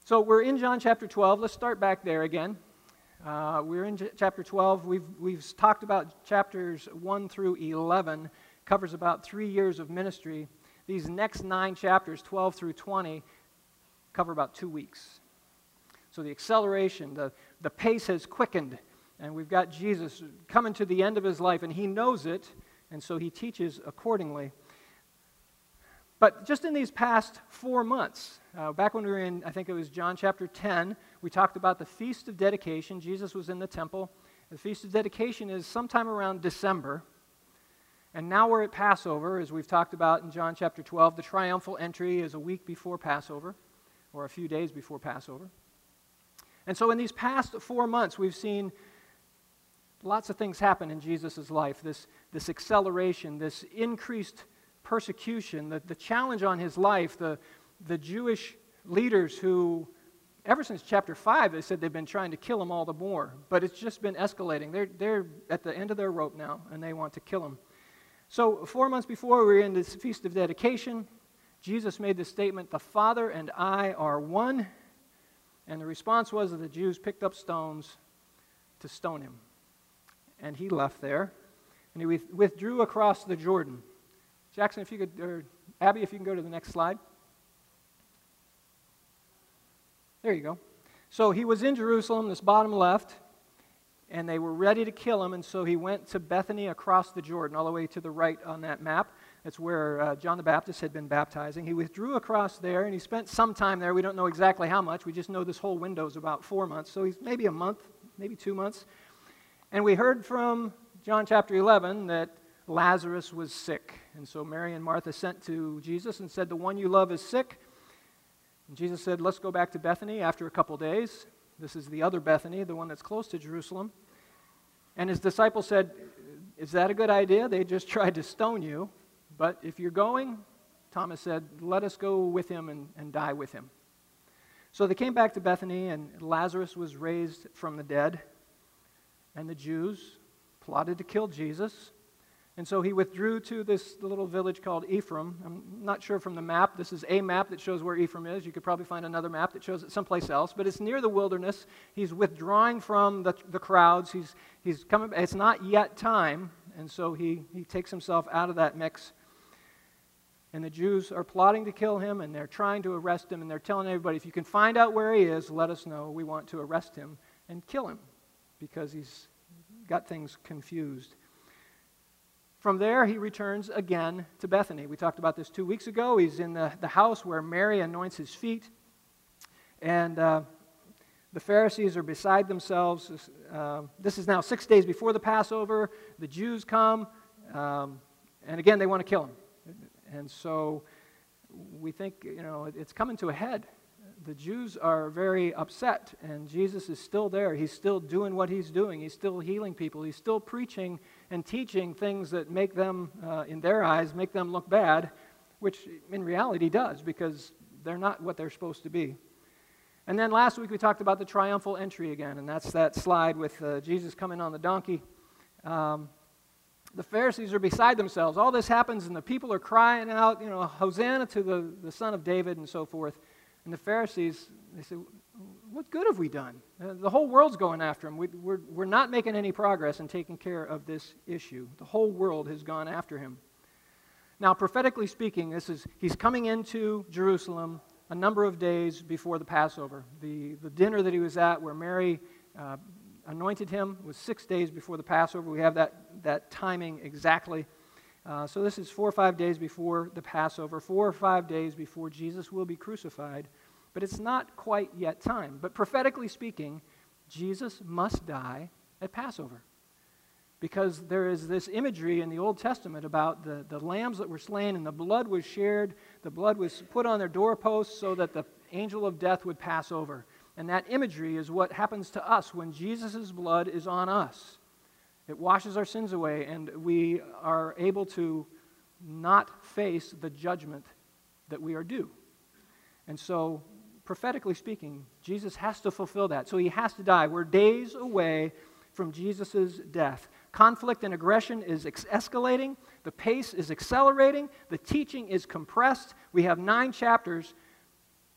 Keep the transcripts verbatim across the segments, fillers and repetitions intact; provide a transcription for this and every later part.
So we're in John chapter twelve. Let's start back there again. Uh, we're in J- chapter twelve. We've, we've talked about chapters one through eleven. Covers about three years of ministry. These next nine chapters, twelve through twenty, cover about two weeks. So the acceleration, the, the pace has quickened, and we've got Jesus coming to the end of his life, and he knows it, and so he teaches accordingly. But just in these past four months, uh, back when we were in, I think it was John chapter ten, we talked about the Feast of Dedication. Jesus was in the temple. The Feast of Dedication is sometime around December. And now we're at Passover, as we've talked about in John chapter twelve. The triumphal entry is a week before Passover, or a few days before Passover. And so in these past four months, we've seen lots of things happen in Jesus' life. This, this acceleration, this increased persecution, the, the challenge on his life, the, the Jewish leaders who, ever since chapter five, they said they've been trying to kill him all the more. But it's just been escalating. They're, they're at the end of their rope now, and they want to kill him. So four months before we were in this Feast of Dedication, Jesus made the statement, "The Father and I are one." And the response was that the Jews picked up stones to stone him. And he left there, and he withdrew across the Jordan. Jackson, if you could, or Abby, if you can go to the next slide. There you go. So he was in Jerusalem, this bottom left, and they were ready to kill him, and so he went to Bethany across the Jordan, all the way to the right on that map. That's where uh, John the Baptist had been baptizing. He withdrew across there, and he spent some time there. We don't know exactly how much. We just know this whole window is about four months, so he's maybe a month, maybe two months. And we heard from John chapter eleven that Lazarus was sick, and so Mary and Martha sent to Jesus and said, "The one you love is sick." And Jesus said, "Let's go back to Bethany after a couple days." This is the other Bethany, the one that's close to Jerusalem. And his disciples said, "Is that a good idea? They just tried to stone you. But if you're going," Thomas said, "let us go with him and, and die with him." So they came back to Bethany, and Lazarus was raised from the dead. And the Jews plotted to kill Jesus. And so he withdrew to this little village called Ephraim. I'm not sure from the map. This is a map that shows where Ephraim is. You could probably find another map that shows it someplace else. But it's near the wilderness. He's withdrawing from the, the crowds. He's, he's coming. It's not yet time. And so he, he takes himself out of that mix. And the Jews are plotting to kill him, and they're trying to arrest him. And they're telling everybody, if you can find out where he is, let us know. We want to arrest him and kill him, because he's got things confused. From there, he returns again to Bethany. We talked about this two weeks ago. He's in the, the house where Mary anoints his feet. And uh, the Pharisees are beside themselves. Uh, this is now six days before the Passover. The Jews come, um, and again, they want to kill him. And so we think, you know, it's coming to a head. The Jews are very upset, and Jesus is still there. He's still doing what he's doing. He's still healing people. He's still preaching and teaching things that make them, uh, in their eyes, make them look bad, which in reality does, because they're not what they're supposed to be. And then last week we talked about the triumphal entry again, and that's that slide with uh, Jesus coming on the donkey. Um, the Pharisees are beside themselves. All this happens, and the people are crying out, you know, Hosanna to the, the Son of David, and so forth. And the Pharisees, they say, what good have we done? Uh, the whole world's going after him. We, we're, we're not making any progress in taking care of this issue. The whole world has gone after him. Now, prophetically speaking, this is he's coming into Jerusalem a number of days before the Passover. The, the dinner that he was at where Mary uh, anointed him was six days before the Passover. We have that, that timing exactly. Uh, so this is four or five days before the Passover, four or five days before Jesus will be crucified. But it's not quite yet time. But prophetically speaking, Jesus must die at Passover, because there is this imagery in the Old Testament about the, the lambs that were slain, and the blood was shared. The blood was put on their doorposts so that the angel of death would pass over. And that imagery is what happens to us when Jesus' blood is on us. It washes our sins away, and we are able to not face the judgment that we are due. And so, prophetically speaking, Jesus has to fulfill that. So he has to die. We're days away from Jesus' death. Conflict and aggression is ex- escalating. The pace is accelerating. The teaching is compressed. We have nine chapters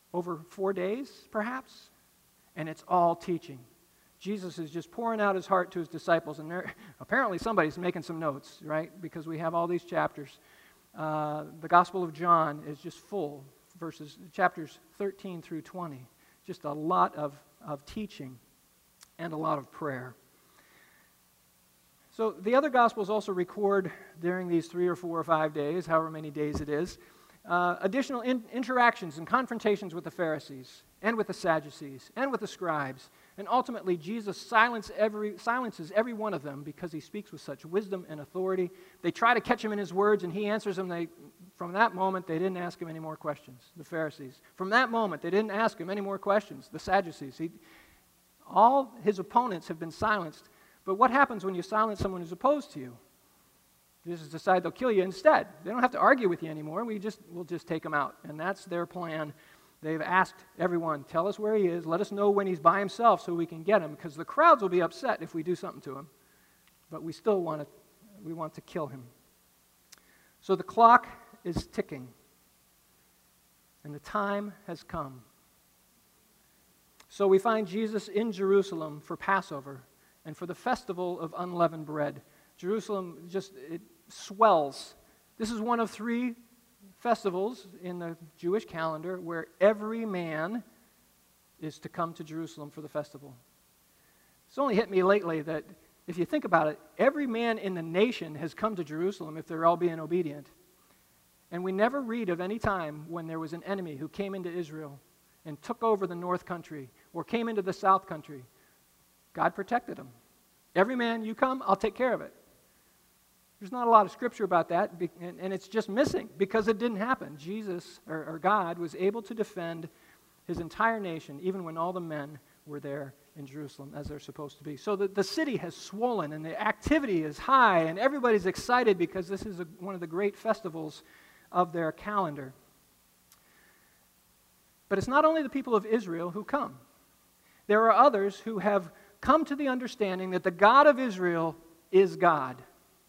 over four days, perhaps, and it's all teaching. Jesus is just pouring out his heart to his disciples, and apparently somebody's making some notes, right? Because we have all these chapters. Uh, the Gospel of John is just full, verses chapters thirteen through twenty. Just a lot of, of teaching and a lot of prayer. So the other Gospels also record during these three or four or five days, however many days it is, uh, additional in- interactions and confrontations with the Pharisees and with the Sadducees and with the scribes. And ultimately, Jesus silence every, silences every one of them because he speaks with such wisdom and authority. They try to catch him in his words, and he answers them. They, from that moment, they didn't ask him any more questions, the Pharisees. From that moment, they didn't ask him any more questions, the Sadducees. He, all his opponents have been silenced. But what happens when you silence someone who's opposed to you? They just decide they'll kill you instead. They don't have to argue with you anymore. We just, we'll just take him out. And that's their plan. They've asked everyone, tell us where he is. Let us know when he's by himself so we can get him, because the crowds will be upset if we do something to him. But we still want to, we want to kill him. So the clock is ticking, and the time has come. So we find Jesus in Jerusalem for Passover and for the festival of unleavened bread. Jerusalem just, it swells. This is one of three festivals in the Jewish calendar where every man is to come to Jerusalem for the festival. It's only hit me lately that if you think about it, every man in the nation has come to Jerusalem if they're all being obedient. And we never read of any time when there was an enemy who came into Israel and took over the north country or came into the south country. God protected them. Every man, you come, I'll take care of it. There's not a lot of scripture about that, and it's just missing because it didn't happen. Jesus, or, or God, was able to defend his entire nation, even when all the men were there in Jerusalem, as they're supposed to be. So the, the city has swollen, and the activity is high, and everybody's excited because this is a, one of the great festivals of their calendar. But it's not only the people of Israel who come. There are others who have come to the understanding that the God of Israel is God.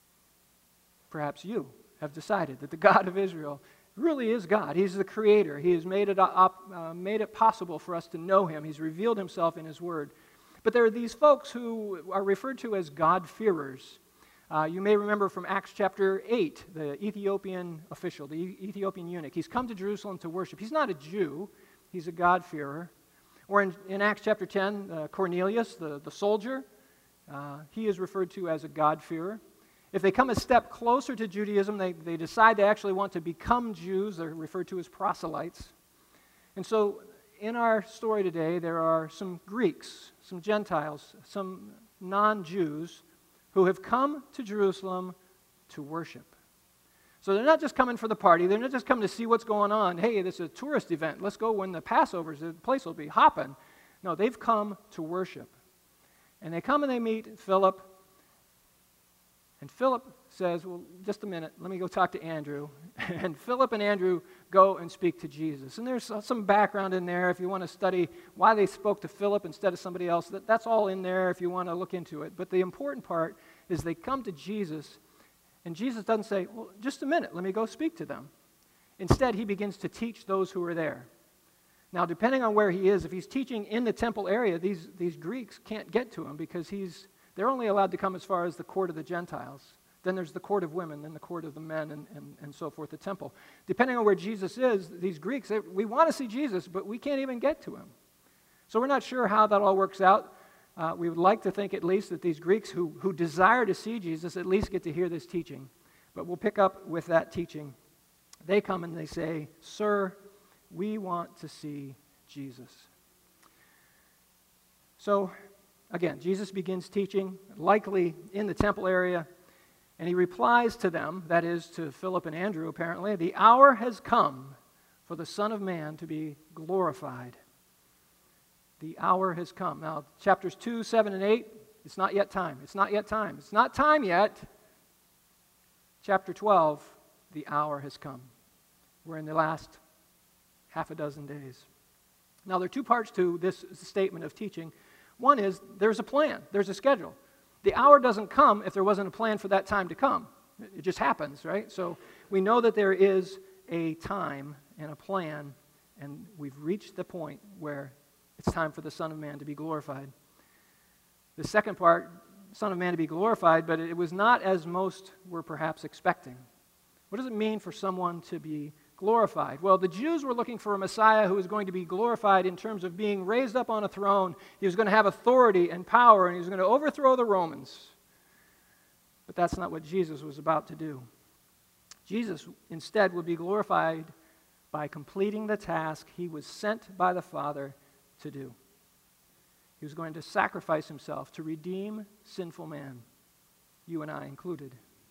Perhaps you have decided that the God of Israel really is God. He's the creator. He has made it, up, uh, made it possible for us to know him. He's revealed himself in his word. But there are these folks who are referred to as God-fearers. Uh, you may remember from Acts chapter eight, the Ethiopian official, the Ethiopian eunuch. He's come to Jerusalem to worship. He's not a Jew. He's a God-fearer. Or in, in Acts chapter ten, uh, Cornelius, the, the soldier, uh, he is referred to as a God-fearer. If they come a step closer to Judaism, they, they decide they actually want to become Jews. They're referred to as proselytes. And so in our story today, there are some Greeks, some Gentiles, some non-Jews who have come to Jerusalem to worship. So they're not just coming for the party. They're not just coming to see what's going on. Hey, this is a tourist event. Let's go when the Passover's. The place will be hopping. No, they've come to worship. And they come and they meet Philip. And Philip says, well, just a minute, let me go talk to Andrew. And Philip and Andrew go and speak to Jesus. And there's some background in there if you want to study why they spoke to Philip instead of somebody else. That, that's all in there if you want to look into it. But the important part is they come to Jesus, and Jesus doesn't say, well, just a minute, let me go speak to them. Instead, he begins to teach those who are there. Now, depending on where he is, if he's teaching in the temple area, these, these Greeks can't get to him because he's They're only allowed to come as far as the court of the Gentiles. Then there's the court of women, then the court of the men, and, and, and so forth, the temple. Depending on where Jesus is, these Greeks, they, we want to see Jesus, but we can't even get to him. So we're not sure how that all works out. Uh, we would like to think at least that these Greeks who, who desire to see Jesus at least get to hear this teaching. But we'll pick up with that teaching. They come and they say, "Sir, we want to see Jesus." So again, Jesus begins teaching, likely in the temple area, and he replies to them, that is, to Philip and Andrew apparently, "The hour has come for the Son of Man to be glorified." The hour has come. Now, chapters two, seven, and eight, it's not yet time. It's not yet time. It's not time yet. Chapter twelve, the hour has come. We're in the last half a dozen days. Now, there are two parts to this statement of teaching. One is there's a plan, there's a schedule. The hour doesn't come if there wasn't a plan for that time to come. It just happens, right? So we know that there is a time and a plan And we've reached the point where it's time for the Son of Man to be glorified. The second part, Son of Man to be glorified, but it was not as most were perhaps expecting. What does it mean for someone to be glorified? Well, the Jews were looking for a Messiah who was going to be glorified in terms of being raised up on a throne. He was going to have authority and power, and he was going to overthrow the Romans. But that's not what Jesus was about to do. Jesus instead would be glorified by completing the task he was sent by the Father to do. He was going to sacrifice himself to redeem sinful man, you and I included.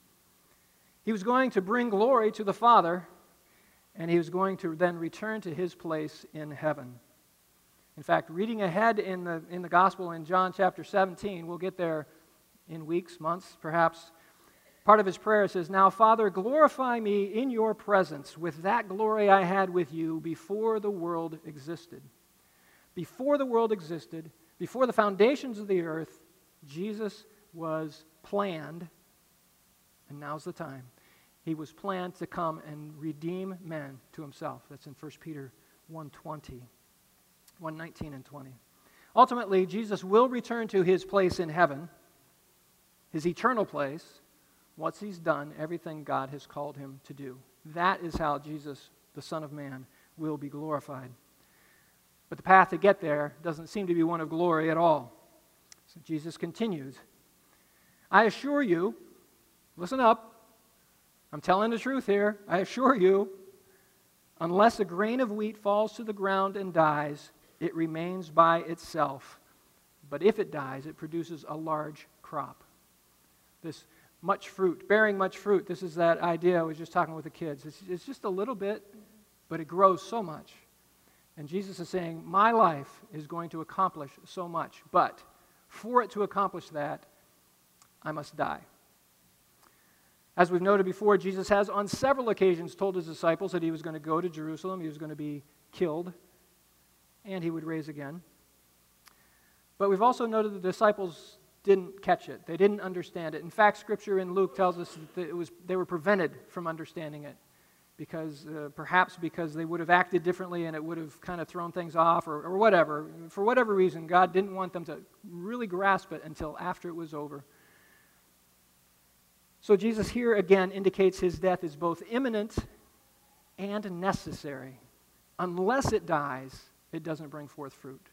He was going to bring glory to the Father, and he was going to then return to his place in heaven. In fact, reading ahead in the, in the Gospel in John chapter seventeen, we'll get there in weeks, months, perhaps. Part of his prayer says, "Now, Father, glorify me in your presence with that glory I had with you before the world existed." Before the world existed, before the foundations of the earth, Jesus was planned, and now's the time. He was planned to come and redeem men to himself. That's in First Peter one twenty, one nineteen and twenty. Ultimately, Jesus will return to his place in heaven, his eternal place, once he's done everything God has called him to do. That is how Jesus, the Son of Man, will be glorified. But the path to get there doesn't seem to be one of glory at all. So Jesus continues, "I assure you," listen up, I'm telling the truth here, "I assure you, unless a grain of wheat falls to the ground and dies, it remains by itself. But if it dies, it produces a large crop." This much fruit, bearing much fruit, this is that idea I was just talking with the kids. It's, it's just a little bit, but it grows so much. And Jesus is saying, my life is going to accomplish so much, but for it to accomplish that, I must die. As we've noted before, Jesus has on several occasions told his disciples that he was going to go to Jerusalem, he was going to be killed, and he would raise again. But we've also noted the disciples didn't catch it. They didn't understand it. In fact, Scripture in Luke tells us that it was, they were prevented from understanding it, because uh, perhaps because they would have acted differently and it would have kind of thrown things off or, or whatever. For whatever reason, God didn't want them to really grasp it until after it was over. So Jesus here again indicates his death is both imminent and necessary. Unless it dies, it doesn't bring forth fruit.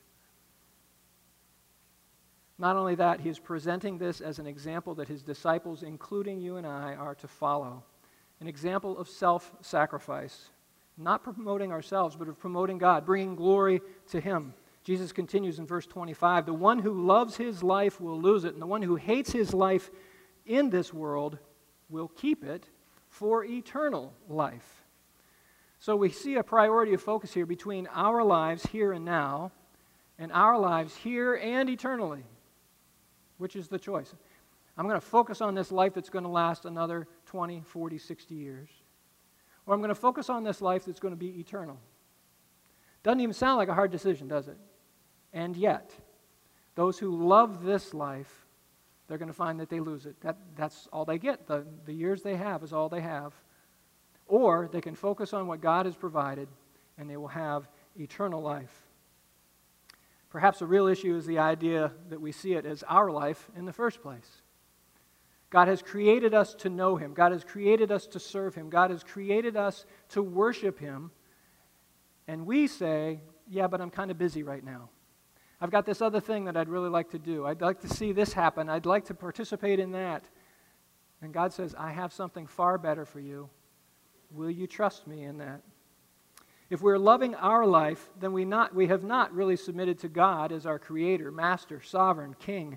Not only that, he is presenting this as an example that his disciples, including you and I, are to follow. An example of self-sacrifice. Not promoting ourselves, but of promoting God, bringing glory to him. Jesus continues in verse twenty-five, "The one who loves his life will lose it, and the one who hates his life in this world will keep it for eternal life." So we see a priority of focus here between our lives here and now and our lives here and eternally. Which is the choice? I'm going to focus on this life that's going to last another twenty, forty, sixty years. Or I'm going to focus on this life that's going to be eternal. Doesn't even sound like a hard decision, does it? And yet, those who love this life, they're going to find that they lose it. That, that's all they get. The, the years they have is all they have. Or they can focus on what God has provided, and they will have eternal life. Perhaps the real issue is the idea that we see it as our life in the first place. God has created us to know him. God has created us to serve him. God has created us to worship him. And we say, yeah, but I'm kind of busy right now. I've got this other thing that I'd really like to do. I'd like to see this happen. I'd like to participate in that. And God says, I have something far better for you. Will you trust me in that? If we're loving our life, then we, not, we have not really submitted to God as our creator, master, sovereign, king.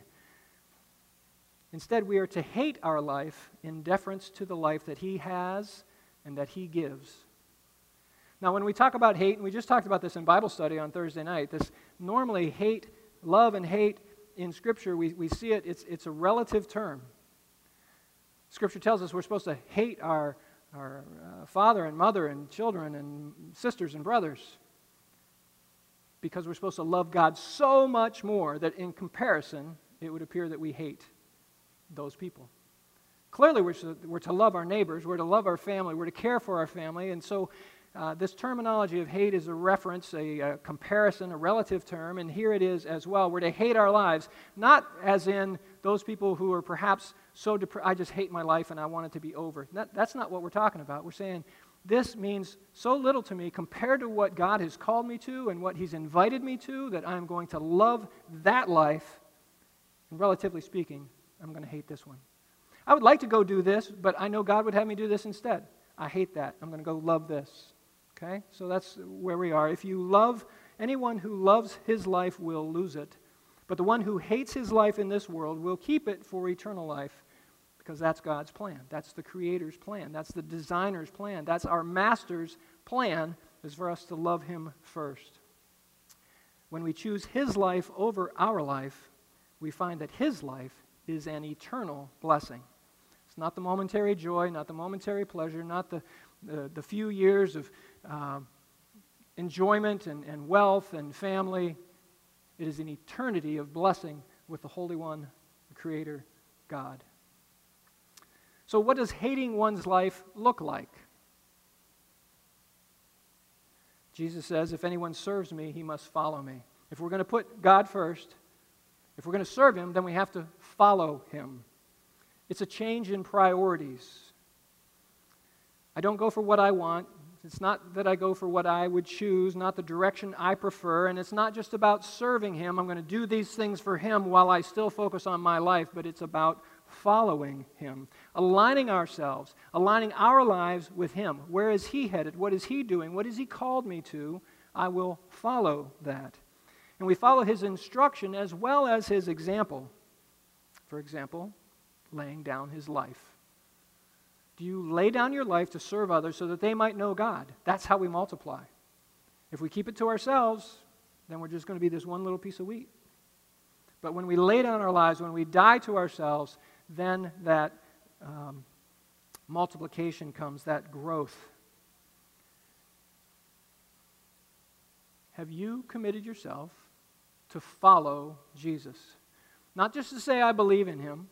Instead, we are to hate our life in deference to the life that he has and that he gives. Now, when we talk about hate, and we just talked about this in Bible study on Thursday night, this normally hate, love and hate in Scripture, we, we see it, it's, it's a relative term. Scripture tells us we're supposed to hate our our uh, father and mother and children and sisters and brothers, because we're supposed to love God so much more that in comparison, it would appear that we hate those people. Clearly, we're to, we're to love our neighbors, we're to love our family, we're to care for our family, and so uh, this terminology of hate is a reference, a, a comparison, a relative term, and here it is as well. We're to hate our lives, not as in those people who are perhaps so depressed, I just hate my life and I want it to be over. That, that's not what we're talking about. We're saying this means so little to me compared to what God has called me to and what He's invited me to, that I'm going to love that life, and relatively speaking, I'm going to hate this one. I would like to go do this, but I know God would have me do this instead. I hate that. I'm going to go love this. Okay? So that's where we are. If you love, anyone who loves his life will lose it. But the one who hates his life in this world will keep it for eternal life, because that's God's plan. That's the Creator's plan. That's the designer's plan. That's our Master's plan, is for us to love Him first. When we choose His life over our life, we find that His life is an eternal blessing. It's not the momentary joy, not the momentary pleasure, not the, the, the few years of uh, enjoyment and, and wealth and family. It is an eternity of blessing with the Holy One, the Creator, God. So what does hating one's life look like? Jesus says, if anyone serves me, he must follow me. If we're going to put God first, if we're going to serve Him, then we have to follow Him. It's a change in priorities. I don't go for what I want. It's not that I go for what I would choose, not the direction I prefer, and it's not just about serving Him. I'm going to do these things for Him while I still focus on my life, but it's about following Him, aligning ourselves, aligning our lives with Him. Where is He headed? What is He doing? What has He called me to? I will follow that. And we follow His instruction as well as His example. For example, laying down His life. Do you lay down your life to serve others so that they might know God? That's how we multiply. If we keep it to ourselves, then we're just going to be this one little piece of wheat. But when we lay down our lives, when we die to ourselves, then that um, multiplication comes, that growth. Have you committed yourself to follow Jesus? Not just to say, I believe in Him.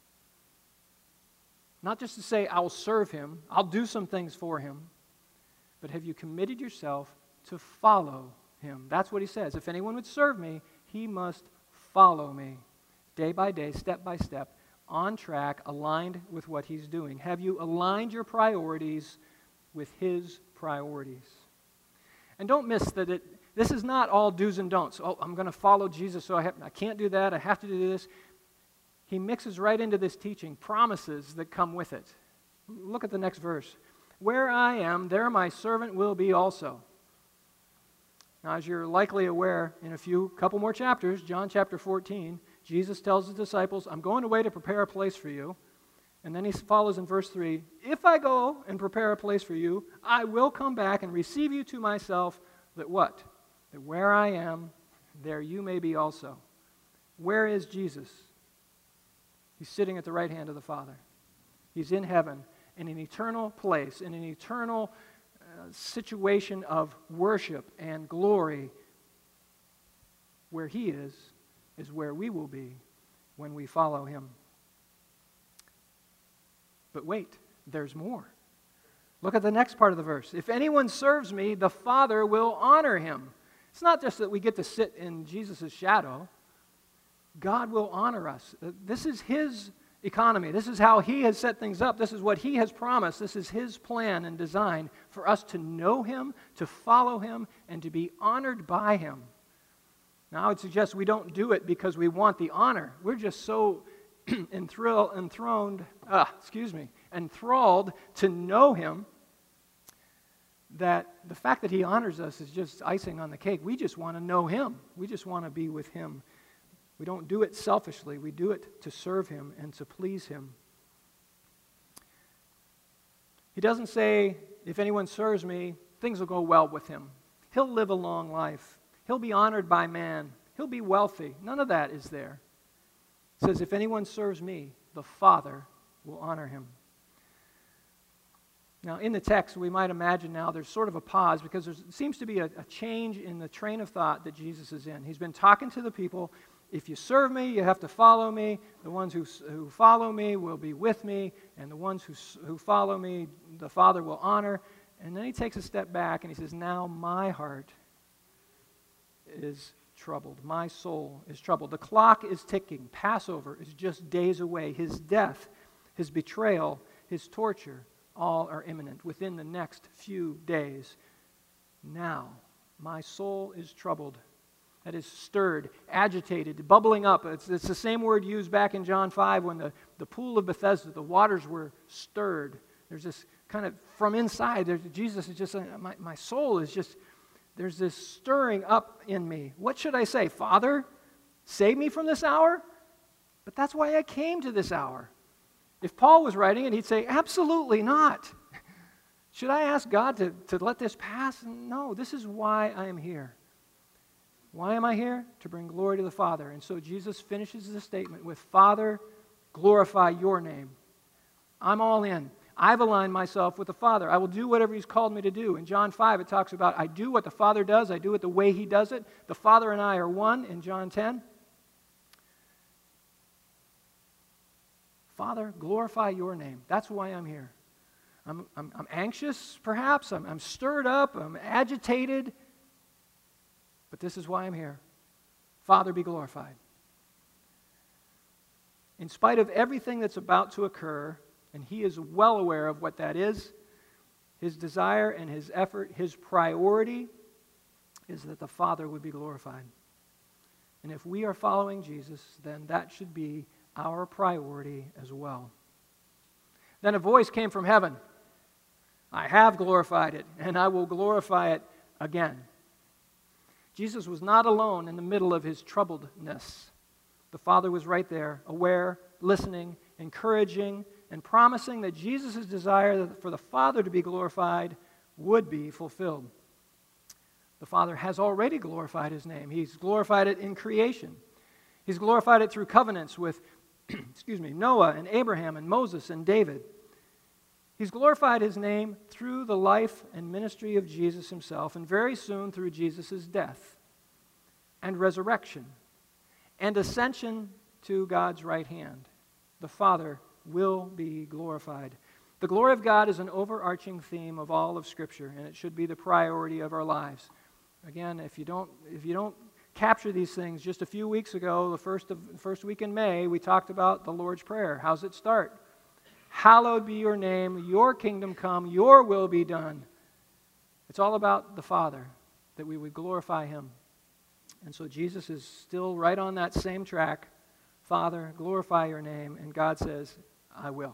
Not just to say, I'll serve Him, I'll do some things for Him, but have you committed yourself to follow Him? That's what He says. If anyone would serve me, he must follow me, day by day, step by step, on track, aligned with what He's doing. Have you aligned your priorities with His priorities? And don't miss that it, this is not all do's and don'ts. Oh, I'm going to follow Jesus, so I, have, I can't do that, I have to do this. He mixes right into this teaching promises that come with it. Look at the next verse. Where I am, there my servant will be also. Now, as you're likely aware, in a few, couple more chapters, John chapter fourteen, Jesus tells His disciples, I'm going away to prepare a place for you. And then He follows in verse three, if I go and prepare a place for you, I will come back and receive you to myself, that what? That where I am, there you may be also. Where is Jesus? He's sitting at the right hand of the Father. He's in heaven, in an eternal place, in an eternal uh, situation of worship and glory. Where He is, is where we will be when we follow Him. But wait, there's more. Look at the next part of the verse. If anyone serves me, the Father will honor him. It's not just that we get to sit in Jesus' shadow. God will honor us. This is His economy. This is how He has set things up. This is what He has promised. This is His plan and design for us to know Him, to follow Him, and to be honored by Him. Now, I would suggest we don't do it because we want the honor. We're just so enthralled, enthroned, uh, excuse me, enthralled to know Him that the fact that He honors us is just icing on the cake. We just want to know Him. We just want to be with Him. We don't do it selfishly. We do it to serve Him and to please Him. He doesn't say, if anyone serves me, things will go well with him. He'll live a long life. He'll be honored by man. He'll be wealthy. None of that is there. It says, if anyone serves me, the Father will honor him. Now, in the text, we might imagine now there's sort of a pause because there seems to be a, a change in the train of thought that Jesus is in. He's been talking to the people. If you serve me, you have to follow me. The ones who, who follow me will be with me, and the ones who, who follow me, the Father will honor. And then he takes a step back and he says, now my heart is troubled. My soul is troubled. The clock is ticking. Passover is just days away. His death, his betrayal, his torture, all are imminent within the next few days. Now, my soul is troubled. That is stirred, agitated, bubbling up. It's, it's the same word used back in John five when the, the pool of Bethesda, the waters were stirred. There's this kind of, from inside, there's, Jesus is just saying, my, my soul is just, there's this stirring up in me. What should I say? Father, save me from this hour? But that's why I came to this hour. If Paul was writing it, he'd say, absolutely not. Should I ask God to, to let this pass? No, this is why I am here. Why am I here? To bring glory to the Father. And so Jesus finishes the statement with, Father, glorify your name. I'm all in. I've aligned myself with the Father. I will do whatever He's called me to do. In John five, it talks about, I do what the Father does. I do it the way He does it. The Father and I are one in John ten. Father, glorify your name. That's why I'm here. I'm, I'm, I'm anxious, perhaps. I'm, I'm stirred up. I'm agitated. But this is why I'm here. Father, be glorified. In spite of everything that's about to occur, and he is well aware of what that is, his desire and his effort, his priority is that the Father would be glorified. And if we are following Jesus, then that should be our priority as well. Then a voice came from heaven. I have glorified it, and I will glorify it again. Jesus was not alone in the middle of his troubledness. The Father was right there, aware, listening, encouraging, and promising that Jesus' desire for the Father to be glorified would be fulfilled. The Father has already glorified his name. He's glorified it in creation. He's glorified it through covenants with excuse me, Noah and Abraham and Moses and David. He's glorified his name through the life and ministry of Jesus himself, and very soon through Jesus' death and resurrection and ascension to God's right hand. The Father will be glorified. The glory of God is an overarching theme of all of Scripture, and it should be the priority of our lives. Again, if you don't, if you don't capture these things, just a few weeks ago, the first of first week in May, we talked about the Lord's Prayer. How's it start? Hallowed be your name, your kingdom come, your will be done. It's all about the Father, that we would glorify him. And so Jesus is still right on that same track. Father, glorify your name, and God says, I will.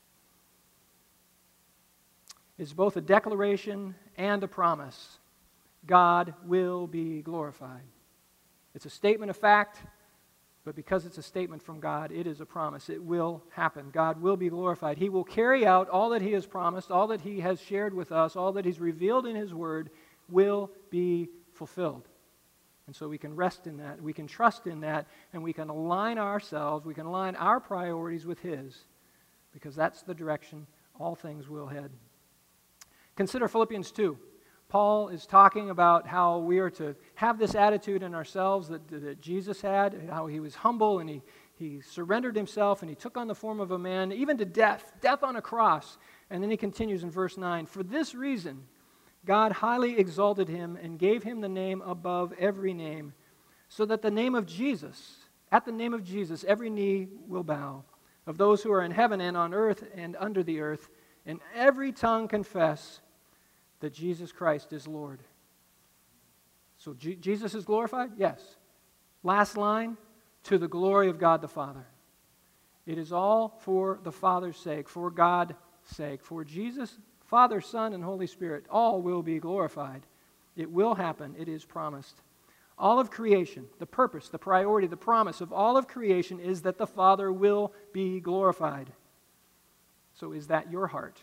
It's both a declaration and a promise. God will be glorified. It's a statement of fact, but because it's a statement from God, it is a promise. It will happen. God will be glorified. He will carry out all that he has promised, all that he has shared with us, all that he's revealed in his word will be fulfilled. And so we can rest in that, we can trust in that, and we can align ourselves, we can align our priorities with his, because that's the direction all things will head. Consider Philippians two. Paul is talking about how we are to have this attitude in ourselves that, that Jesus had, how he was humble and he, he surrendered himself and he took on the form of a man, even to death, death on a cross. And then he continues in verse nine, for this reason God highly exalted him and gave him the name above every name, so that the name of Jesus, at the name of Jesus, every knee will bow, of those who are in heaven and on earth and under the earth, and every tongue confess that Jesus Christ is Lord. So G- Jesus is glorified? Yes. Last line, to the glory of God the Father. It is all for the Father's sake, for God's sake, for Jesus, Father, Son, and Holy Spirit. All will be glorified. It will happen. It is promised. All of creation, the purpose, the priority, the promise of all of creation is that the Father will be glorified. So is that your heart?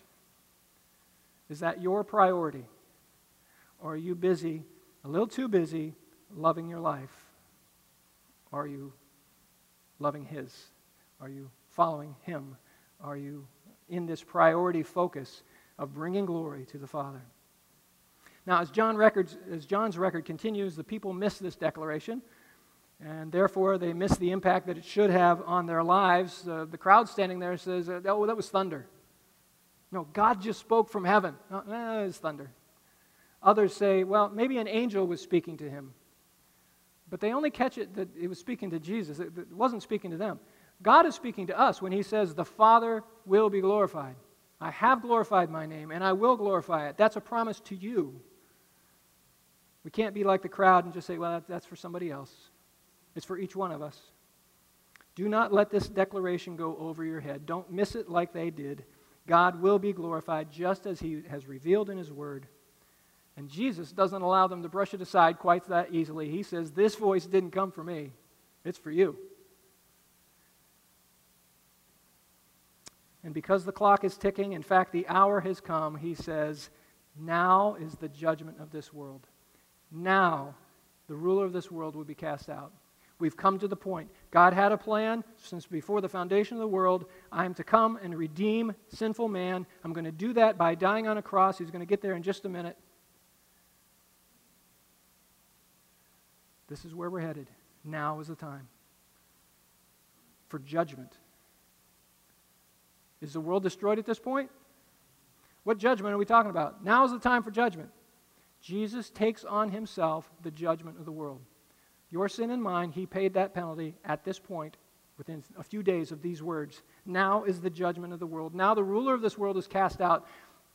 Is that your priority? Or are you busy, a little too busy, loving your life? Or are you loving his? Are you following him? Are you in this priority focus of bringing glory to the Father? Now, as, John records, as John's record continues, the people miss this declaration, and therefore they miss the impact that it should have on their lives. Uh, the crowd standing there says, oh, that was thunder. No, God just spoke from heaven. Oh, eh, it's thunder. Others say, well, maybe an angel was speaking to him. But they only catch it that it was speaking to Jesus. It, it wasn't speaking to them. God is speaking to us when he says, the Father will be glorified. I have glorified my name, and I will glorify it. That's a promise to you. We can't be like the crowd and just say, well, that, that's for somebody else. It's for each one of us. Do not let this declaration go over your head. Don't miss it like they did. God will be glorified just as he has revealed in his word. And Jesus doesn't allow them to brush it aside quite that easily. He says, this voice didn't come for me. It's for you. And because the clock is ticking, in fact, the hour has come, he says, now is the judgment of this world. Now, the ruler of this world will be cast out. We've come to the point. God had a plan since before the foundation of the world. I am to come and redeem sinful man. I'm going to do that by dying on a cross. He's going to get there in just a minute. This is where we're headed. Now is the time for judgment. Is the world destroyed at this point? What judgment are we talking about? Now is the time for judgment. Jesus takes on himself the judgment of the world. Your sin and mine, he paid that penalty at this point, within a few days of these words. Now is the judgment of the world. Now the ruler of this world is cast out.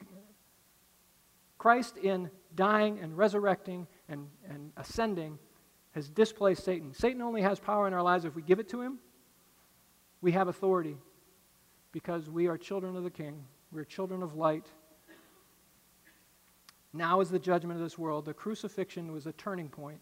Christ, in dying and resurrecting and, and ascending, has displaced Satan. Satan only has power in our lives if we give it to him. We have authority because we are children of the King. We are children of light. Now is the judgment of this world. The crucifixion was a turning point.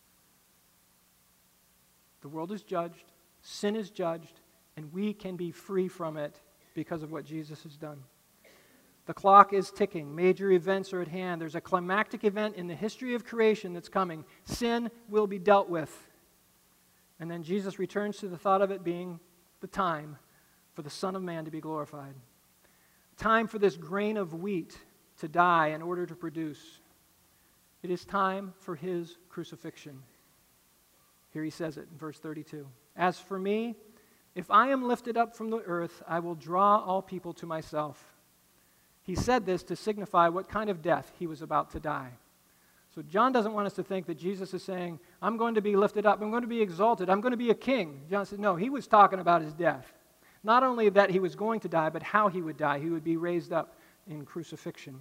The world is judged, sin is judged, and we can be free from it because of what Jesus has done. The clock is ticking. Major events are at hand. There's a climactic event in the history of creation that's coming. Sin will be dealt with. And then Jesus returns to the thought of it being the time for the Son of Man to be glorified. Time for this grain of wheat to die in order to produce. It is time for his crucifixion. Here he says it in verse thirty-two. As for me, if I am lifted up from the earth, I will draw all people to myself. He said this to signify what kind of death he was about to die. So John doesn't want us to think that Jesus is saying, I'm going to be lifted up, I'm going to be exalted, I'm going to be a king. John said, no, he was talking about his death. Not only that he was going to die, but how he would die. He would be raised up in crucifixion.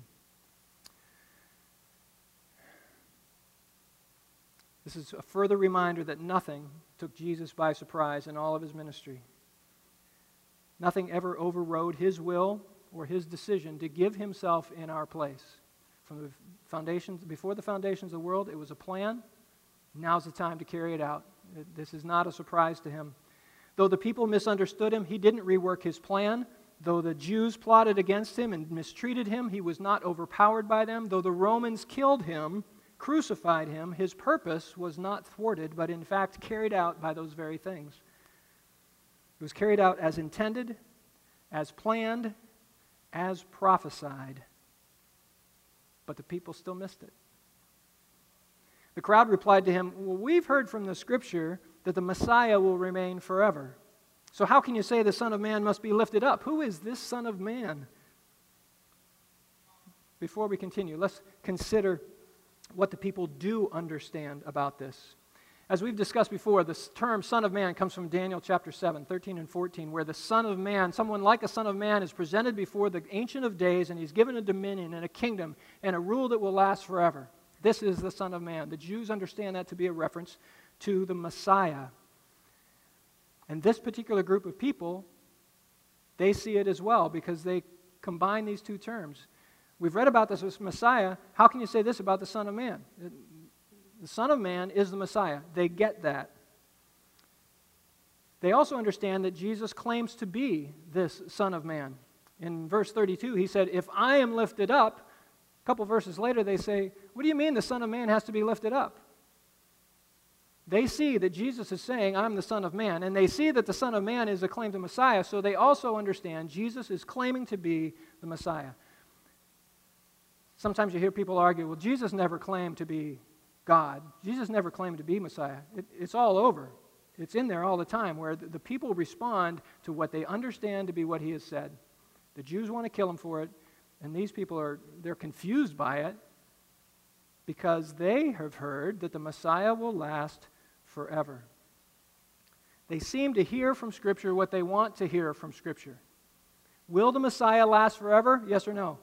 This is a further reminder that nothing took Jesus by surprise in all of his ministry. Nothing ever overrode his will or his decision to give himself in our place. From the foundations, before the foundations of the world, it was a plan. Now's the time to carry it out. This is not a surprise to him. Though the people misunderstood him, he didn't rework his plan. Though the Jews plotted against him and mistreated him, he was not overpowered by them. Though the Romans killed him, crucified him, his purpose was not thwarted, but in fact carried out by those very things. It was carried out as intended, as planned, as prophesied. But the people still missed it. The crowd replied to him, well, we've heard from the Scripture that the Messiah will remain forever. So how can you say the Son of Man must be lifted up? Who is this Son of Man? Before we continue, let's consider what the people do understand about this. As we've discussed before, the term Son of Man comes from Daniel chapter seven, thirteen and fourteen, where the Son of Man, someone like a Son of Man, is presented before the Ancient of Days, and he's given a dominion and a kingdom and a rule that will last forever. This is the Son of Man. The Jews understand that to be a reference to the Messiah. And this particular group of people, they see it as well because they combine these two terms. We've read about this as Messiah. How can you say this about the Son of Man? The Son of Man is the Messiah. They get that. They also understand that Jesus claims to be this Son of Man. In verse thirty-two, he said, if I am lifted up, a couple verses later they say, what do you mean the Son of Man has to be lifted up? They see that Jesus is saying, I'm the Son of Man, and they see that the Son of Man is a claim to Messiah, so they also understand Jesus is claiming to be the Messiah. Sometimes you hear people argue, well, Jesus never claimed to be God. Jesus never claimed to be Messiah. It, it's all over. It's in there all the time, where the, the people respond to what they understand to be what he has said. The Jews want to kill him for it, and these people are, they're confused by it because they have heard that the Messiah will last forever. They seem to hear from Scripture what they want to hear from Scripture. Will the Messiah last forever? Yes or no?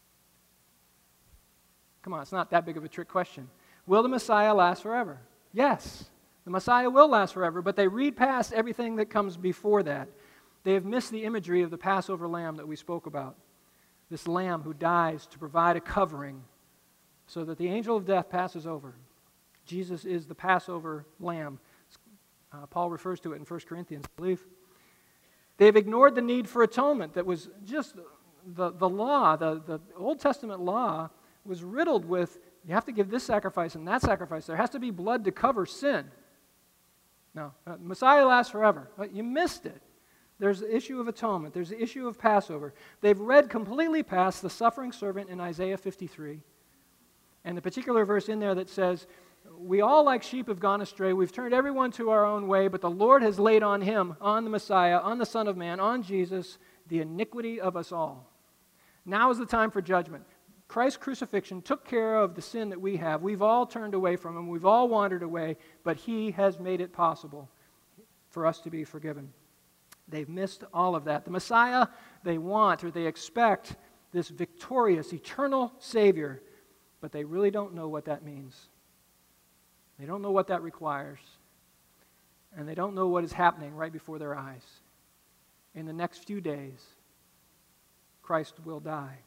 Come on, it's not that big of a trick question. Will the Messiah last forever? Yes, the Messiah will last forever, but they read past everything that comes before that. They have missed the imagery of the Passover lamb that we spoke about. This lamb who dies to provide a covering so that the angel of death passes over. Jesus is the Passover lamb. Uh, Paul refers to it in First Corinthians, I believe. They've ignored the need for atonement that was just the, the law, the, the Old Testament law was riddled with, you have to give this sacrifice and that sacrifice. There has to be blood to cover sin. No, uh, Messiah lasts forever. But you missed it. There's the issue of atonement. There's the issue of Passover. They've read completely past the suffering servant in Isaiah fifty-three. And the particular verse in there that says, we all like sheep have gone astray. We've turned everyone to our own way, but the Lord has laid on him, on the Messiah, on the Son of Man, on Jesus, the iniquity of us all. Now is the time for judgment. Christ's crucifixion took care of the sin that we have. We've all turned away from him. We've all wandered away, but he has made it possible for us to be forgiven. They've missed all of that. The Messiah they want or they expect this victorious, eternal Savior, but they really don't know what that means. They don't know what that requires. And they don't know what is happening right before their eyes. In the next few days, Christ will die.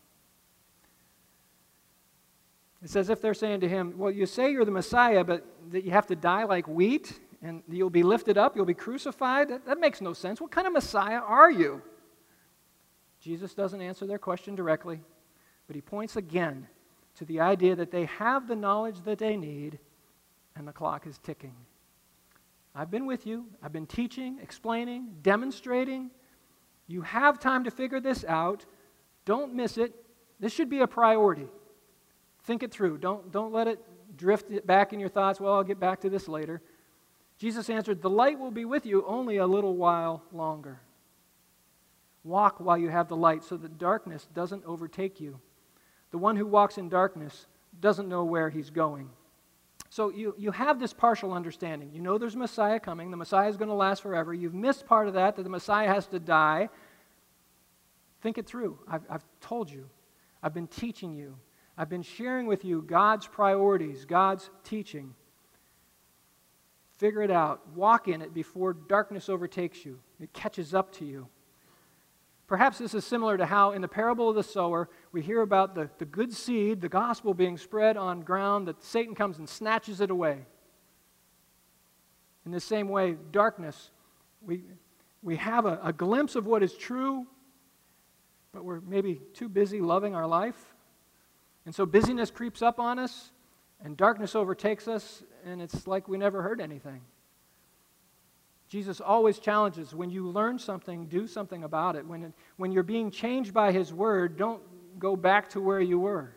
It's as if they're saying to him, well, you say you're the Messiah, but that you have to die like wheat, and you'll be lifted up, you'll be crucified? That, that makes no sense. What kind of Messiah are you? Jesus doesn't answer their question directly, but he points again to the idea that they have the knowledge that they need, and the clock is ticking. I've been with you. I've been teaching, explaining, demonstrating. You have time to figure this out. Don't miss it. This should be a priority. Think it through. Don't, don't let it drift back in your thoughts. Well, I'll get back to this later. Jesus answered, the light will be with you only a little while longer. Walk while you have the light so that darkness doesn't overtake you. The one who walks in darkness doesn't know where he's going. So you, you have this partial understanding. You know there's a Messiah coming. The Messiah is going to last forever. You've missed part of that, that the Messiah has to die. Think it through. I've, I've told you. I've been teaching you. I've been sharing with you God's priorities, God's teaching. Figure it out. Walk in it before darkness overtakes you. It catches up to you. Perhaps this is similar to how in the parable of the sower, we hear about the, the good seed, the gospel being spread on ground, that Satan comes and snatches it away. In the same way, darkness, we, we have a, a glimpse of what is true, but we're maybe too busy loving our life. And so busyness creeps up on us, and darkness overtakes us, and it's like we never heard anything. Jesus always challenges, when you learn something, do something about it. When, it, when you're being changed by his word, don't go back to where you were.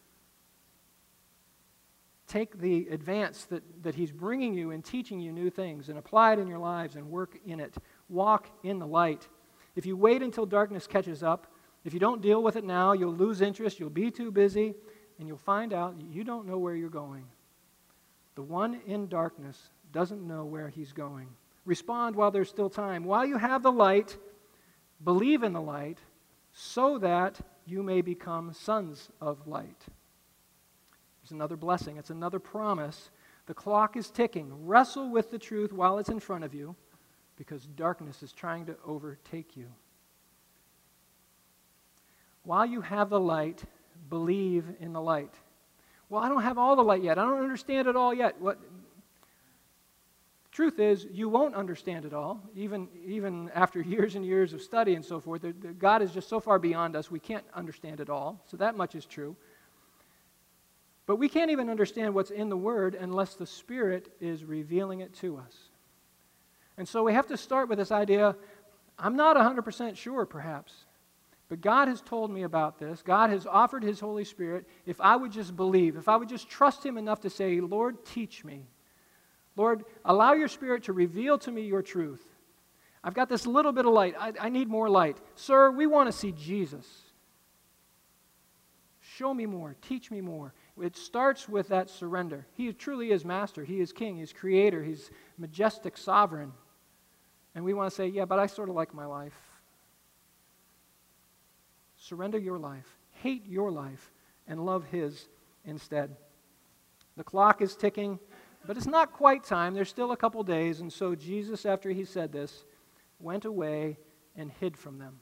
Take the advance that, that he's bringing you and teaching you new things and apply it in your lives and work in it. Walk in the light. If you wait until darkness catches up, if you don't deal with it now, you'll lose interest, you'll be too busy, and you'll find out you don't know where you're going. The one in darkness doesn't know where he's going. Respond while there's still time. While you have the light, believe in the light so that you may become sons of light. It's another blessing. It's another promise. The clock is ticking. Wrestle with the truth while it's in front of you because darkness is trying to overtake you. While you have the light, believe in the light. Well, I don't have all the light yet. I don't understand it all yet. What? Truth is, you won't understand it all, even, even after years and years of study and so forth. The, the, God is just so far beyond us, we can't understand it all. So that much is true. But we can't even understand what's in the Word unless the Spirit is revealing it to us. And so we have to start with this idea, I'm not one hundred percent sure, perhaps, but God has told me about this. God has offered His Holy Spirit. If I would just believe, if I would just trust Him enough to say, Lord, teach me. Lord, allow your Spirit to reveal to me your truth. I've got this little bit of light. I, I need more light. Sir, we want to see Jesus. Show me more. Teach me more. It starts with that surrender. He truly is master. He is king. He's creator. He's majestic sovereign. And we want to say, yeah, but I sort of like my life. Surrender your life. Hate your life. And love his instead. The clock is ticking, but it's not quite time. There's still a couple days. And so Jesus, after he said this, went away and hid from them.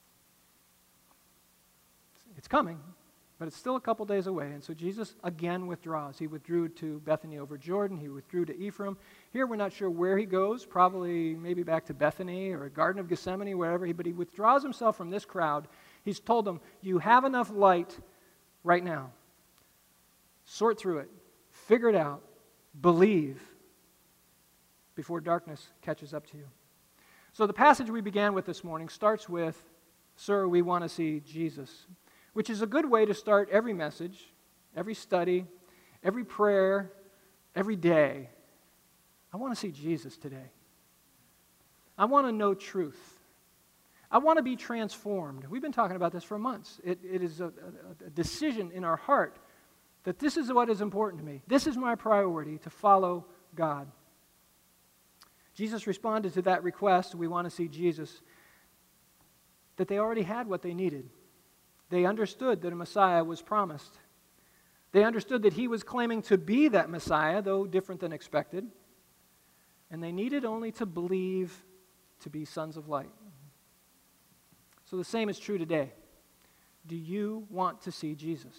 It's coming, but it's still a couple days away. And so Jesus again withdraws. He withdrew to Bethany over Jordan. He withdrew to Ephraim. Here we're not sure where he goes, probably maybe back to Bethany or Garden of Gethsemane, wherever. But he withdraws himself from this crowd. He's told them, you have enough light right now. Sort through it. Figure it out. Believe before darkness catches up to you. So the passage we began with this morning starts with, Sir, we want to see Jesus, which is a good way to start every message, every study, every prayer, every day. I want to see Jesus today. I want to know truth. I want to be transformed. We've been talking about this for months. It, it is a, a, a decision in our heart that this is what is important to me. This is my priority, to follow God. Jesus responded to that request, we want to see Jesus, that they already had what they needed. They understood that a Messiah was promised. They understood that he was claiming to be that Messiah, though different than expected. And they needed only to believe to be sons of light. So the same is true today. Do you want to see Jesus?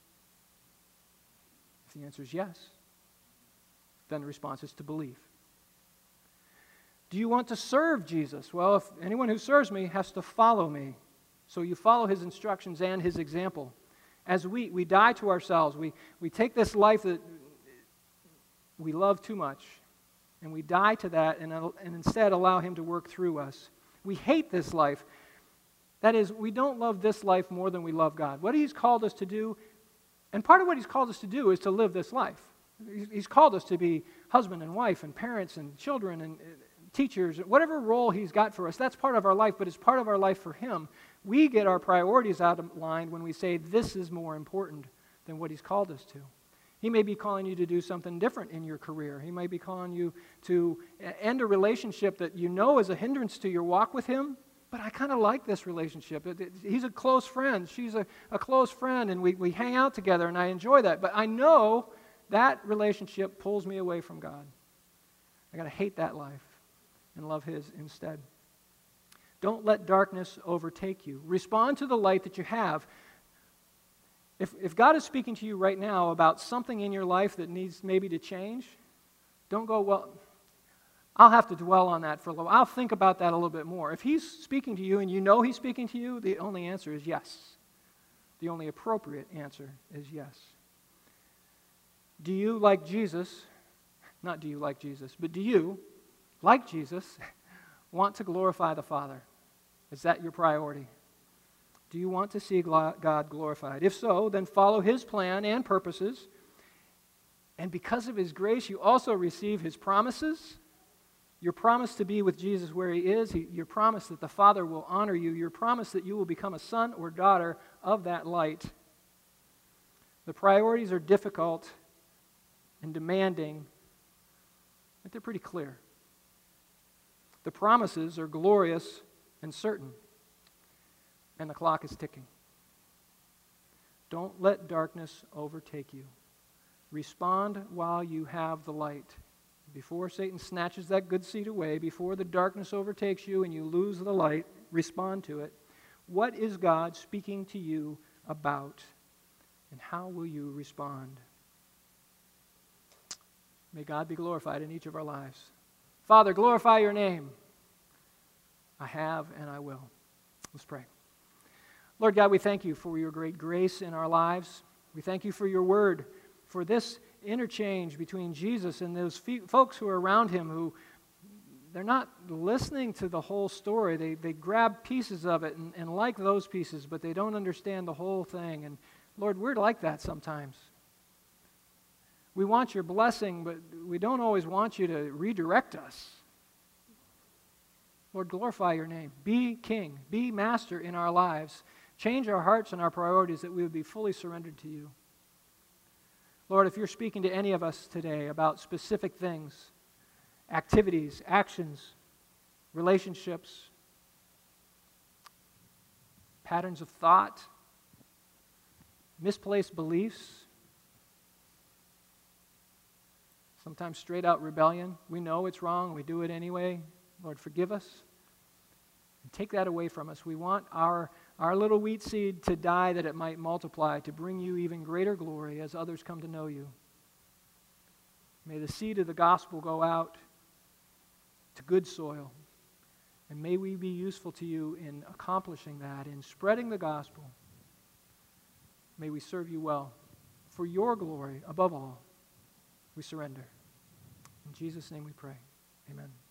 If the answer is yes, then the response is to believe. Do you want to serve Jesus? Well, if anyone who serves me has to follow me. So you follow his instructions and his example. As we, we die to ourselves, we, we take this life that we love too much, and we die to that and, and instead allow him to work through us. We hate this life. That is, we don't love this life more than we love God. What he's called us to do, and part of what he's called us to do is to live this life. He's called us to be husband and wife and parents and children and teachers, whatever role he's got for us, that's part of our life, but it's part of our life for him. We get our priorities out of line when we say this is more important than what he's called us to. He may be calling you to do something different in your career. He may be calling you to end a relationship that you know is a hindrance to your walk with him, but I kind of like this relationship. It, it, he's a close friend. She's a, a close friend, and we, we hang out together, and I enjoy that. But I know that relationship pulls me away from God. I got to hate that life and love his instead. Don't let darkness overtake you. Respond to the light that you have. If, if God is speaking to you right now about something in your life that needs maybe to change, don't go, well, I'll have to dwell on that for a little. I'll think about that a little bit more. If he's speaking to you and you know he's speaking to you, the only answer is yes. The only appropriate answer is yes. Do you, like Jesus, not do you like Jesus, but do you, like Jesus, want to glorify the Father? Is that your priority? Do you want to see God glorified? If so, then follow his plan and purposes. And because of his grace, you also receive his promises. Your promise to be with Jesus where he is, he, your promise that the Father will honor you, your promise that you will become a son or daughter of that light. The priorities are difficult and demanding, but they're pretty clear. The promises are glorious and certain, and the clock is ticking. Don't let darkness overtake you. Respond while you have the light. Before Satan snatches that good seed away, before the darkness overtakes you and you lose the light, respond to it. What is God speaking to you about, and how will you respond? May God be glorified in each of our lives. Father, glorify your name. I have and I will. Let's pray. Lord God, we thank you for your great grace in our lives. We thank you for your word, for this interchange between Jesus and those folks who are around him who they're not listening to the whole story. They, they grab pieces of it and, and like those pieces, but they don't understand the whole thing. And Lord, we're like that sometimes. We want your blessing, but we don't always want you to redirect us. Lord, glorify your name. Be king. Be master in our lives. Change our hearts and our priorities that we would be fully surrendered to you. Lord, if you're speaking to any of us today about specific things, activities, actions, relationships, patterns of thought, misplaced beliefs, sometimes straight out rebellion. We know it's wrong, we do it anyway. Lord, forgive us and take that away from us. We want our, our little wheat seed to die that it might multiply, to bring you even greater glory as others come to know you. May the seed of the gospel go out to good soil, and may we be useful to you in accomplishing that, in spreading the gospel. May we serve you well. For your glory, above all, we surrender. In Jesus' name we pray. Amen.